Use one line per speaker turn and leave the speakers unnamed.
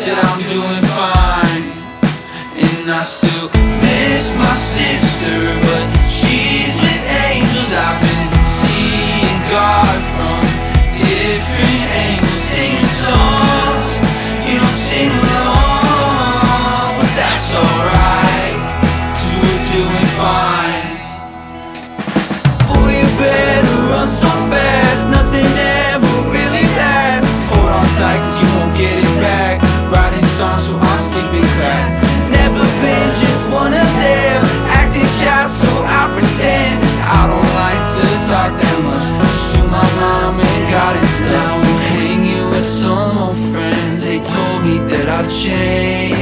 said I'm doing fine, and I still miss my sister, but she's with angels. I've been seeing God from different angles, singing songs, you don't sing along, but that's alright, 'cause we're doing fine. Boy, you better run so fast, nothing ever really lasts. Hold on tight, 'cause you won't get it back. Writing songs so I'm skipping class. Never been just one of them, acting shy so I pretend. I don't like to talk that much, just to my mom and God and stuff. Now I'm hanging with some old friends, they told me that I've changed.